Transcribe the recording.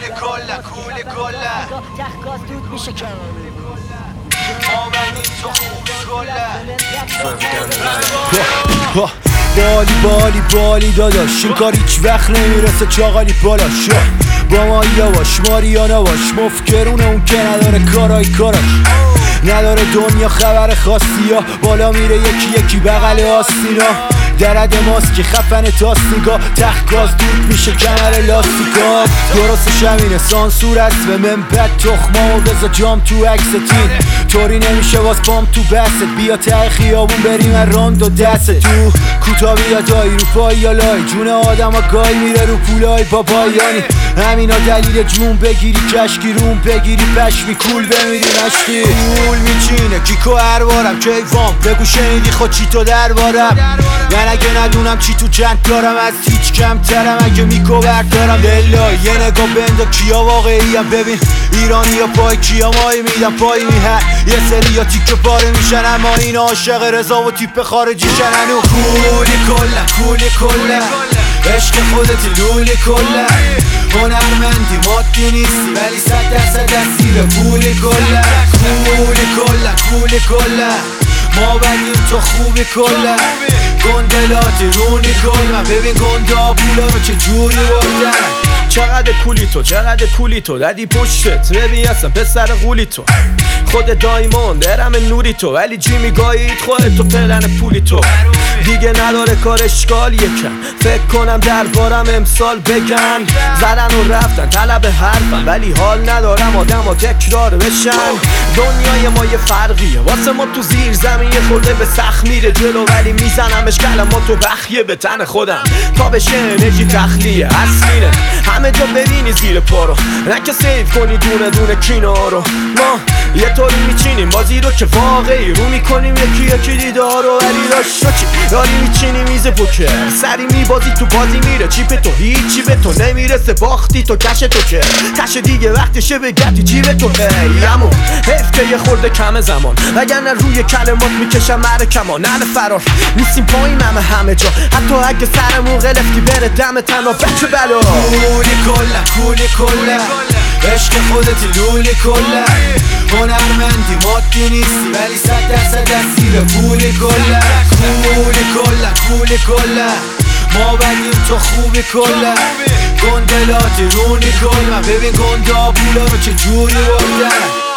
کولی کلا تخگاز دود میشه که ما بدیم تو خوبی کلا بالی داداش این کار هیچ وقت نمیرسه چاقالی بالاش با ما یواش ماریا نباش مفکرونه اون که نداره کاراش نداره دنیا خبر خاصی ها بالا میره یکی بغل آستینا درد ماست که خفن تاست نگاه تخگاز دود میشه کمر لاستیکا درستش همینه سانسور است به من بد تخما و بزا جام تو عکستین طوری نمیشه باز پام تو بست بیا ته خیابون بریم راند و دست تو کوتا بیا دایی رو پای یا لای جون آدم ها گای میره رو پولای بابایانی همینا دلیل جون بگیری کشکی روم بگیری پشمی کول بمیری مشتی کول میچینه کیکو هروارم کیوام بگو شنیدی خود چی تو دربارم من اگه ندونم چی تو جنگ دارم از هیچ کمترم اگه میکو بردارم دلا یه نگاه بنده کیا واقعیم ببین ایرانی یا پای کیا مایی میدم پای میهن یه سری یا تیکه پاره میشن اما این عاشق رضا و تیپ خارجی شنن و کولی کلا عشق خودت لولی کلا هنرمندی مادی نیستی ولی 100% دستیر پولی کلا کولی کلا ما بدیم تو خوبی کلا گندلاتی رونی کلا ببین گنده آبولا رو چه جوری بردن چقدر کولی تو دادی پشتت ببین اصلا پسر غولی تو خود دایمون درم نوری تو ولی جی میگاهید خودتو پلن پولی تو دیگه نداره کار اشکال یکم فکر کنم دربارم امسال بگن زدن و رفتن طلب حرفم ولی حال ندارم آدم ها تکرار بشن دنیای ما یه فرقیه واسه ما تو زیر زمین یه خورده به سخت میره جلو ولی میزنمش کلماتو بخیه به تن خودم تا بشه انرژی تخلیه اصلینه همه جا ببینی زیر پارو نکه سیف کنی دونه کینا رو ما یه طوری میچینیم بازی رو که واقعی رو میکنیم یکی دیدارو ولی داشت داری میچینی میز پوکر سری میبازی تو بازی میره چیپ تو هیچی به تو نمیرسه باختی تو کش تو که کش دیگه وقتشه بگردی جیب تو ایمون حیف که یه خورده کم زمان وگرنه روی کلمات میکشم کمان نل فرار نیستیم پایین همه جا حتی اگه سرمون غلفتی بره دم تنها بچه بلا کولی کلا عشق خودت لولی کلا هنرمندی مادی نیستی ولی 100% دستیر پولی کلا کولی کلا ما بدیم تو خوبی کلا گندلاتی رونی کلا ببین گنده آبولا رو چه جوری بردن